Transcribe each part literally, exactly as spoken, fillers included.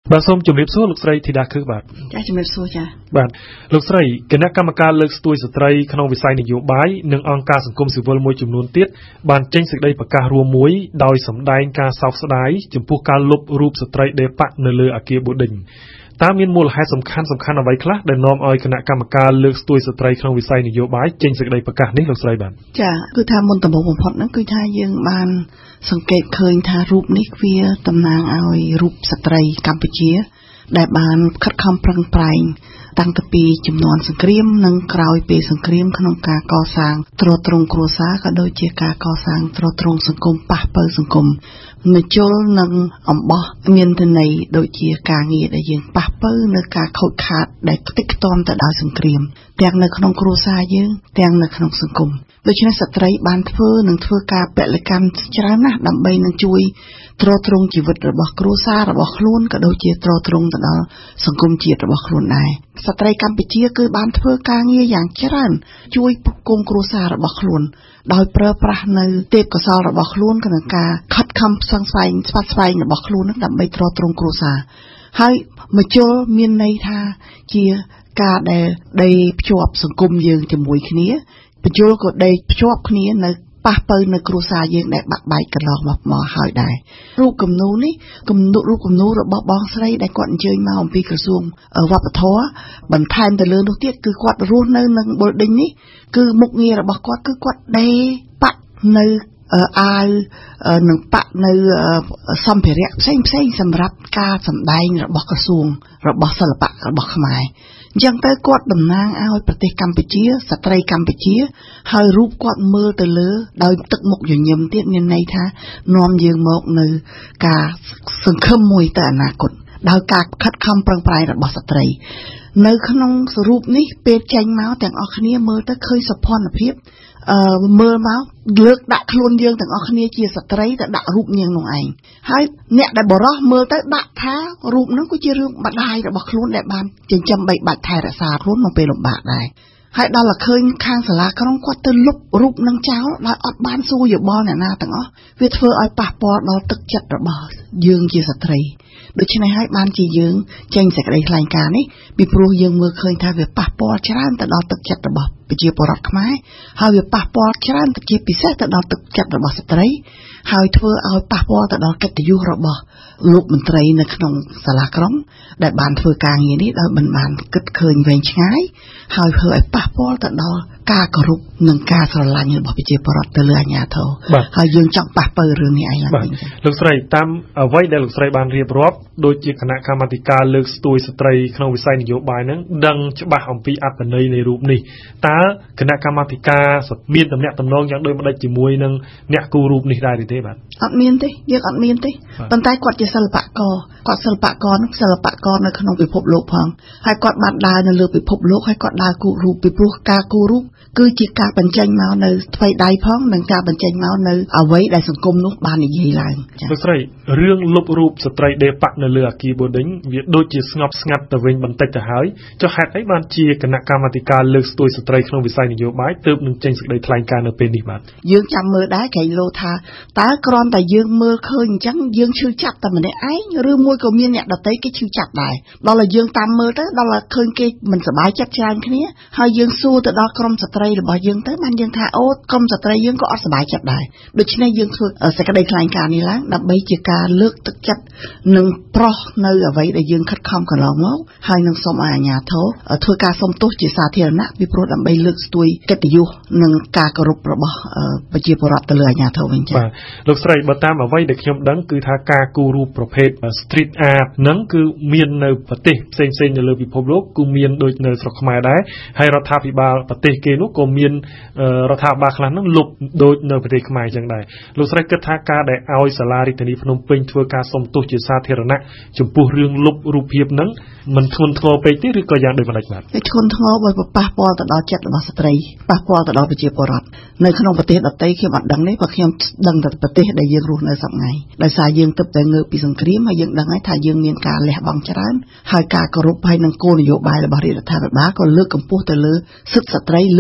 បាទសូមជម្រាបសួរលោកស្រីធីតាខឹកបាទចាជំរាបសួរចាបាទលោកស្រីគណៈកម្មការលើកស្ទួយស្ត្រីក្នុងវិស័យនយោបាយនិងអង្គការសង្គមស៊ីវិលមួយចំនួនទៀតបានចេញសេចក្តីប្រកាសរួមមួយដោយសម្ដែងការសោកស្ដាយចំពោះការលុបរូបស្ត្រីដេប៉ានៅលើអគារបូឌិញតើមានមូលហេតុសំខាន់សំខាន់អ្វីខ្លះដែលនាំឲ្យគណៈកម្មការលើកស្ទួយស្ត្រីក្នុងវិស័យនយោបាយចេញសេចក្តីប្រកាសនេះលោកស្រីបាទចាគឺថាមុនដំបូងបំផុតហ្នឹងគឺថាយើងបានសង្កេតឃើញថារូបនេះវាតំណាងឲ្យរូបស្ត្រីកម្ពុជាដែលបានខិតខំប្រឹងប្រែងតាំងពីជំនាន់សង្គ្រាមនិងក្រោយពេលសង្គ្រាមក្នុងការកសាងទ្រទ្រង់គ្រួសារក៏ដូចជាការកសាងទ្រទ្រង់សង្គមប៉ះប៉ូវសង្គមនជលនិងអំបោះមានន័យដូចជាការងារដែលយើងប៉ះប៉ូវនៅការខូចខាតដែលខ្ទេចខ្ទាំទៅដោយសង្គ្រាមទាំងនៅក្នុងគ្រួសារយើងទាំងនៅក្នុងសង្គមដូច្នេះស្ត្រីបានធ្វើនិងធ្វើការពលកម្មច្រើនណាស់ដើម្បីនឹងជួយទ្រទ្រង់ជីវិតរបស់គ្រួសាររបស់ខ្លួនក៏ដូចជាទ្រទ្រង់ទៅដល់សង្គមជាតិរបស់ខ្លួនដែរស្ត្រីកម្ពុជាគឺបានធ្វើការងារយ៉ាងច្រើនជួយផ្គងគ្រួសាររបស់ខ្លួនដោយប្រើប្រាស់នៅទេពកោសល្យរបស់ខ្លួនក្នុងការខិតខំផ្សងស្វែងស្វាត់ស្វែងរបស់ខ្លួននឹងដើម្បីទ្រទ្រង់គ្រួសារហើយមជុលមានន័យថាជាការដែលដេភ្ជាប់សង្គមយើងជាមួយគ្នាមជុលក៏ដេភ្ជាប់គ្នានៅប៉ះប៉ូវនៅគ្រួសារយើងដែលបាក់បែកកន្លងមកមកហើយដែររូបគំនូរនេះគំនូររូបគំនូររបស់បងស្រីដែលគាត់អញ្ជើញមកអំពីក្រសួងវប្បធម៌បន្ថែមទៅលើនោះទៀតគឺគាត់រស់នៅនឹងបូឌិញនេះគឺមុខងាររបស់គាត់គឺគាត់ដេប៉ាក់នៅអាវនឹងប៉ាក់នៅសម្ភារៈផ្សេងផ្សេងសម្រាប់ការសម្ដែងរបស់ក្រសួងរបស់សិល្បៈរបស់ខ្មែរអញ្ចឹងទៅគាត់តំណាងឲ្យប្រទេសកម្ពុជាស្ត្រីកម្ពុជាហើយរូបគាត់មើលទៅលើដោយទឹកមុខញញឹមទៀតមានន័យថានាំយើងមកនៅការសង្ឃឹមមួយទៅអនាគតដោយការខិតខំប្រឹងប្រែងរបស់ស្ត្រីនៅក្នុងរូបនេះពេលចេញមកទាំងអស់គ្នាមើលទៅឃើញសុភ័ណភាពអឺមើលមកលើកដាក់ខ្លួនយើងទាំងអស់គ្នាជាស្ត្រីទៅដាក់រូបនាងនោះឯងហើយអ្នកដែលបរោះមើលទៅដាក់ថារូបនោះគឺជារឿងម្ដាយរបស់ខ្លួនដែលបានចិញ្ចឹមបីបាច់ថែរក្សាខ្លួនមកពេលលំបាកដែរហើយដល់តែឃើញខាងសាលាក្រុងគាត់ទៅលុបរូបនឹងចោលដោយអត់បានសួរយោបល់អ្នកណាទាំងអស់វាធ្វើឲ្យប៉ះពាល់ដល់ទឹកចិត្តរបស់យើងជាស្ត្រីដូច្នេះហើយបានជាយើងចេញសេចក្តីថ្លែងការណ៍នេះពីព្រោះយើងមើលឃើញថាវាប៉ះពាល់ច្រើនទៅដល់ទឹកចិត្តរបស់ប្រជាពលរដ្ឋខ្មែរហើយវាប៉ះពាល់ច្រើនទៅជាពិសេសទៅដល់ទឹកចិត្តរបស់ស្ត្រីហើយធ្វើឲ្យប៉ះពាល់ទៅដល់កិត្តិយសរបស់លោកមន្ត្រីនៅក្នុងសាលាក្រុងដែលបានធ្វើការងារនេះដោយមិនបានគិតឃើញវែងឆ្ងាយហើយធ្វើឲ្យប៉ះពាល់ទៅដល់ការគោរពនិងការស្រឡាញ់របស់ប្រជាពលរដ្ឋទៅលើអាជ្ញាធរហើយយើងចង់ប៉ះប៉ូវរឿងនេះឯងឡើងវិញលោកស្រីតាមអ្វីដែលលោកស្រីបានរៀបរាប់ដូចជាគណៈកម្មាធិការលើកស្ទួយស្ត្រីក្នុងវិស័យនយោបាយហ្នឹងដឹងច្បាស់អំពីអត្ថន័យនៃរូបនេះតើគណៈកម្មាធិការមានតំណែងតំណងយ៉ាងដូចម្ដេចជាមួយនឹងអ្នកគូររូបនេះដែរទេបាទអត់មានទេយើងអត់មានទេប៉ុន្តែគាត់ជាសិល្បករគាត់សិល្បករនឹងសិល្បករនៅក្នុងពិភពលោកផងហើយគាត់បានដើរនៅលើពិភពលោកហើយគាត់ដើរគូររូបពីព្រោះការគូររូបគឺជាការបញ្ចេញមកនៅថ្វីដៃផងនិងការបញ្ចេញមកនៅអ្វីដែលសង្គមនោះបាននិយាយឡើងលោកស្រីរឿងលុបរូបស្ត្រីដេប៉ាក់នៅលើអគារបូឌិញវាដូចជាស្ងប់ស្ងាត់ទៅវិញបន្តិចទៅហើយចុះហេតុអីបានជាគណៈកម្មាធិការលើកស្ទួយស្ត្រីក្នុងវិស័យនយោបាយទើបនឹងចេញសេចក្តីថ្លែងការណ៍នៅពេលនេះបាទយើងចាំមើលដែរក្រែងលោថាតើគ្រាន់តែយើងមើលឃើញអញ្ចឹងយើងឈឺចាប់តែម្នាក់ឯងឬមួយក៏មានអ្នកដទៃគេឈឺចាប់ដែរដល់តែយើងតាមមើលទៅដល់តែឃើញគេមិនសប្បាយចិត្តច្រើនគ្នាហើយយើងសួរទៅដល់ក្រុមស្ត្រីរបស់យើងទៅបានយើងថាអូក្រុមស្ត្រីយើងក៏អត់សប្បាយចិត្តដែរដូច្នេះយើងធ្វើសេចក្តីថ្លែងការណ៍នេះឡើងដើម្បីជាការលើកទឹកចិត្តនិងប្រោះនៅអ្វីដែលយើងខិតខំកន្លងមកហើយនឹងសូមឲ្យអាជ្ញាធរធ្វើការសុំទោសជាសាធារណៈពីព្រោះដើម្បីលើកស្ទួយកិត្តិយសនិងការគោរពរបស់ប្រជាពលរដ្ឋទៅលើអាជ្ញាធរវិញចា៎បាទលោកស្រីបើតាមអ្វីដែលខ្ញុំដឹងគឺថាការគូររូបប្រភេទ street art ហ្នឹងគឺមាននៅប្រទេសផ្សេងៗនៅលើពិភពលោកគឺមានដូចនៅស្រុកខ្មែរដែរហើយរដ្ឋាភិបាលប្រទេសគេនោះក៏មានរដ្ឋាភិបាលខ្លះហ្នឹងលុបដូចនៅប្រទេសខ្មែរអញ្ចឹងដែរលោកស្រីគិតថាការដែលឲ្យសាលារាជធានីភ្នំពេញធ្វើការសុំទោសជាសាធារណៈចំពោះរឿងលុបរូបភាពហ្នឹងមិនធ្ងន់ធ្ងរពេកទេឬក៏យ៉ាងដូចម្តេចបាទវាធ្ងន់ធ្ងរបើប៉ះពាល់ទៅដល់ចិត្តរបស់ស្ត្រីប៉ះពាល់ទៅដល់ប្រជាពលរដ្ឋនៅក្នុងប្រទេសដទៃខ្ញុំអត់ដឹងទេព្រោះខ្ញុំដឹងតែប្រទេសដែលយើងរស់នៅសប្តាហ៍ថ្ងៃដោយសារយើងទើបតែងើបពីសង្គ្រាមហើយយើងដឹងហើយថាយើងមានការលះបង់ច្រើនហើយការគោរពហើយនឹងគោលនយោបាយរបស់រដ្ឋាភិបាលក៏លើកកម្ពស់ទៅលើសិទ្ធិស្ត្រីលើក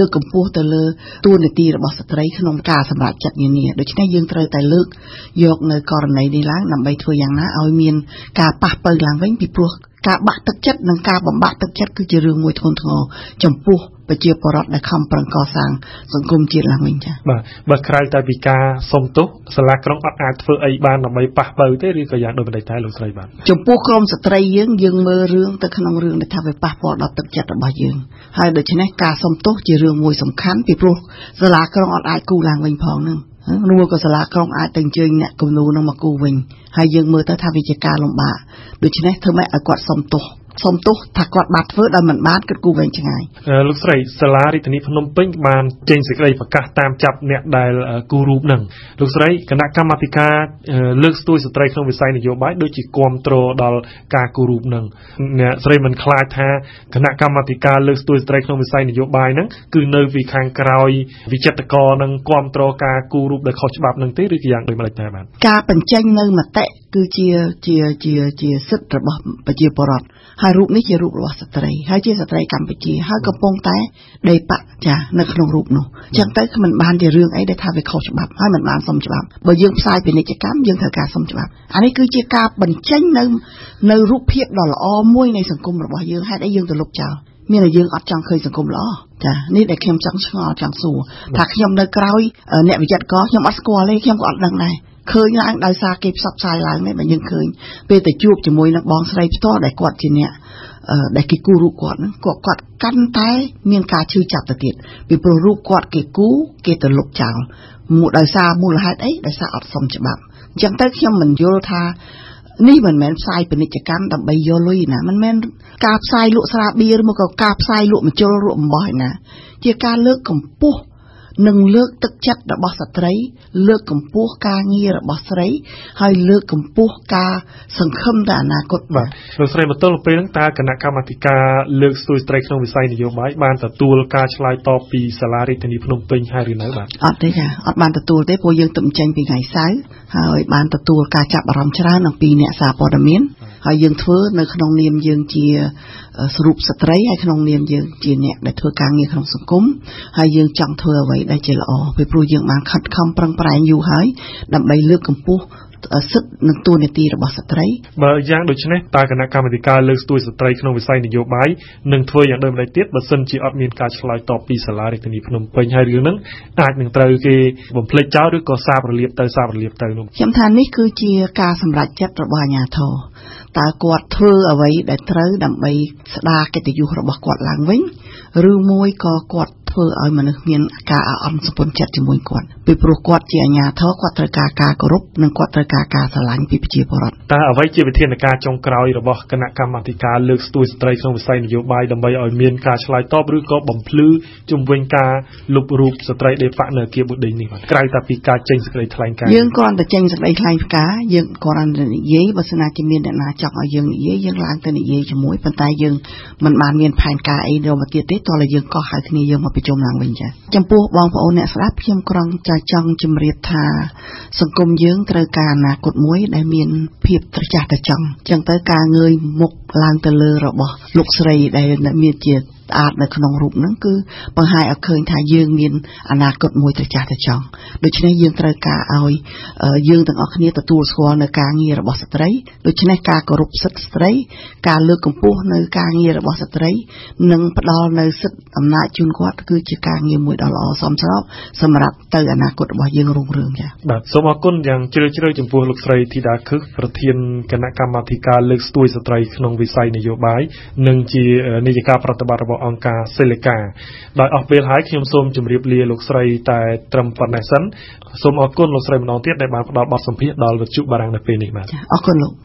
កម្ពស់ទៅលើទួលនីតិរបស់ស្ត្រីក្នុងការសម្រេចចិត្តនានាដូច្នេះយើងត្រូវតែលើកយកនៅករណីនេះឡើងដើម្បីធ្វើយ៉ាងណាឲ្យមានការប៉ះប៉ូវឡើងវិញពីព្រោះការបាក់ទឹកចិត្តនិងការបំបាក់ទឹកចិត្តគឺជារឿងមួយធ្ងន់ធ្ងរចំពោះប្រជាពលរដ្ឋដែលខំប្រឹងកសាងសង្គមជាតិឡើងវិញចា៎បាទបើក្រៅតែពីការសុំទោសសាលាក្រុងអត់អាចធ្វើអីបានដើម្បីប៉ះប៉ូវទេឬក៏យ៉ាងដូចម្តេចដែរលោកស្រីបាទចំពោះក្រមស្ត្រីយើងយើងមើលរឿងទៅក្នុងរឿងដែលថាវាប៉ះពាល់ដល់ទឹកចិត្តរបស់យើងហើយដូច្នេះការសុំទោសជារឿងមួយសំខាន់ពីព្រោះសាលាក្រុងអត់អាចគូឡើងវិញផងហ្នឹងនោះក៏សាលាក្រុងអាចទៅអញ្ជើញអ្នកគំនូរនឹងមកគូវិញហើយយើងមើលទៅថាវាជាការលំបាកដូច្នេះធ្វើម៉េចឲ្យគាត់សុំទោសសុំទោសថាគាត់បាត់ធ្វើដោយមិនបានគិតគូរវែងឆ្ងាយលោកស្រីសាលារាជធានីភ្នំពេញបានចេញសេចក្តីប្រកាសតាមចាប់អ្នកដែលគូររូបនឹងលោកស្រីគណៈកម្មាធិការលើកស្ទួយស្ត្រីក្នុងវិស័យនយោបាយដូចជាគាំទ្រដល់ការគូររូបនឹងអ្នកស្រីមិនខ្លាចថាគណៈកម្មាធិការលើកស្ទួយស្ត្រីក្នុងវិស័យនយោបាយហ្នឹងគឺនៅពីខាងក្រោយវិចិត្រករនឹងគាំទ្រការគូររូបដែលខុសច្បាប់នឹងទេឬក៏យ៉ាងដូចម្តេចដែរបាទការបញ្ចេញនៅមតិគឺជាជាជាជាសិទ្ធិរបស់ប្រជាពលរដ្ឋហើយរូបនេះជារូបរបស់ស្ត្រីហើយជាស្ត្រីកម្ពុជាហើយកំពុងតែដេបចានៅក្នុងរូបនោះអញ្ចឹងទៅមិនបានជារឿងអីដែលថាវាខុសច្បាប់ហើយមិនបានសុំច្បាប់បើយើងផ្សាយពាណិជ្ជកម្មយើងត្រូវការសុំច្បាប់អានេះគឺជាការបញ្ចេញនៅនៅរូបភាពដ៏ល្អមួយនៃសង្គមរបស់យើងហេតុអីយើងទៅលុបចោលមានតែយើងអត់ចង់ឃើញសង្គមល្អចានេះដែលខ្ញុំចង់ឆ្ងល់ចង់សួរថាខ្ញុំនៅក្រោយអ្នកវិចិត្រករខ្ញុំអត់ស្គាល់ទេខ្ញុំក៏អត់ដឹងដែរឃើញឡើងដោយសារគេផ្សព្វផ្សាយឡើងនេះបើយើងឃើញពេលទៅជួបជាមួយនឹងបងស្រីផ្ទាល់ដែលគាត់ជាអ្នកដែលគេគូរូបគាត់ហ្នឹងគាត់គាត់កាន់តែមានការឈឺចាប់ទៅទៀតពីព្រោះរូបគាត់គេគូគេទៅលុបចោលមួយដោយសារមូលហេតុអីដោយសារអត់សមច្បាប់អញ្ចឹងទៅខ្ញុំមិនយល់ថានេះមិនមែនផ្សាយពាណិជ្ជកម្មដើម្បីយកលុយណាមិនមែនការផ្សាយលក់ស្រាបៀរឬមកក៏ការផ្សាយលក់ម្ជុលលក់អំបោះឯណាជាការលើកកម្ពស់និងលើកទឹកចិត្តរបស់ស្ត្រីលើកកម្ពស់ការងាររបស់ស្រីហើយលើកកម្ពស់ការសង្ឃឹមទៅអនាគតបាទលោកស្រីបន្ទល់ពេលហ្នឹងតើគណៈកម្មាធិការលើកស្ទួយស្ត្រីក្នុងវិស័យនយោបាយបានទទួលការឆ្លើយតបពីសាលារាជធានីភ្នំពេញហើយឬនៅបាទអត់ទេចាអត់បានទទួលទេព្រោះយើងទៅបញ្ចេញពីថ្ងៃសៅរ៍ហើយបានទទួលការចាប់អារម្មណ៍ច្រើនអំពីអ្នកសារព័ត៌មានហើយយើងធ្វើនៅក្នុងនាមយើងជាស្រូបស្ត្រីហើយក្នុងនាមយើងជាអ្នកដែលធ្វើការងារក្នុងសង្គមហើយយើងចង់ធ្វើអ្វីដែលជាល្អពីព្រោះយើងបានខិតខំប្រឹងប្រែងយូរហើយដើម្បីលើកកម្ពស់សិទ្ធិនិងតួនាទីរបស់ស្ត្រីបើយ៉ាងដូច្នេះតើគណៈកម្មាធិការលើកស្ទួយស្ត្រីក្នុងវិស័យនយោបាយនឹងធ្វើយ៉ាងដូចម្តេចទៀតបើសិនជាអត់មានការឆ្លើយតបពីសាលារាជធានីភ្នំពេញហើយរឿងហ្នឹងអាចនឹងត្រូវគេបំភ្លេចចោលឬក៏សាបរលាបទៅសាបរលាបទៅនោះខ្ញុំថានេះគឺជាការសម្រេចចិត្តរបស់អាជ្ញាធរតើគាត់ធ្វើអ្វីដែលត្រូវដើម្បីស្ដារកិត្តិយសរបស់គាត់ឡើងវិញឬមួយក៏គាត់ធ្វើឲ្យមនុស្សមានការអន់សម្ពន់ចិត្តជាមួយគាត់ពីព្រោះគាត់ជាអាជ្ញាធរគាត់ត្រូវការការគោរពនិងគាត់ត្រូវការការស្រឡាញ់ពីប្រជាពលរដ្ឋតើអ្វីជាវិធានការចុងក្រោយរបស់គណៈកម្មាធិការលើកស្ទួយស្ត្រីក្នុងវិស័យនយោបាយដើម្បីឲ្យមានការឆ្លើយតបឬក៏បំភ្លឺជំវិញការលុបរូបស្ត្រីដេហ្វាក់នៅអគារបូឌីនេះបាទក្រៅតែពីការចេញសេចក្តីថ្លែងការណ៍យើងគ្រាន់តែចេញសេចក្តីថ្លែងការណ៍យើងគ្រាន់តែនិយាយបើស្នាជាមានអ្នកណាចង់ឲ្យយើងនិយាយយើងឡើងទៅនិយាយជាមួយប៉ុន្តែយើងមិនបានមានផែនការអីដល់មកទៀតទេតោះតែយើងកោះហៅគ្នាយើងមកប្រជុំឡើងវិញចា៎ចំពោះបងប្អូនអ្នកស្ដាប់ខ្ញុំគ្រាន់តែចង់ជម្រាបថាសង្គមយើងត្រូវការអនាគតមួយដែលមានភាពត្រចះត្រចង់អញ្ចឹងទៅការងើយមុខឡើងទៅលើរបស់លោកស្រីដែលមានជាអាចនៅក្នុងរូបហ្នឹងគឺបង្ហាញឲ្យឃើញថាយើងមានអនាគតមួយត្រចះត្រចង់ដូច្នេះយើងត្រូវការឲ្យយើងទាំងអស់គ្នាទទួលស្គាល់នៅការងាររបស់ស្ត្រីដូច្នេះការគោរពសិទ្ធិស្ត្រីការលើកកម្ពស់នៅការងាររបស់ស្ត្រីនិងផ្ដល់នៅសិទ្ធិអំណាចជូនគាត់គឺជាការងារមួយដ៏ល្អសមស្របសម្រាប់ទៅអនាគតរបស់យើងរុងរឿងចា៎បាទសូមអរគុណយ៉ាងជ្រាលជ្រៅចំពោះលោកស្រីធីតាខឹសប្រធានគណៈកម្មាធិការលើកស្ទួយស្ត្រីក្នុងវិស័យនយោបាយនិងជានាយិកាប្រតិបត្តិរបស់អង្គការសេលេកាដោយអស់ពេលហើយខ្ញុំសូមជម្រាបលាលោកស្រីតែត្រឹមប៉ុណ្ណេះសិនសូមអរគុណលោកស្រីម្ដងទៀតដែលបានផ្ដល់បទសម្ភាសន៍ដល់វិទ្យុបារាំងនៅពេលនេះបាទអរគុណលោក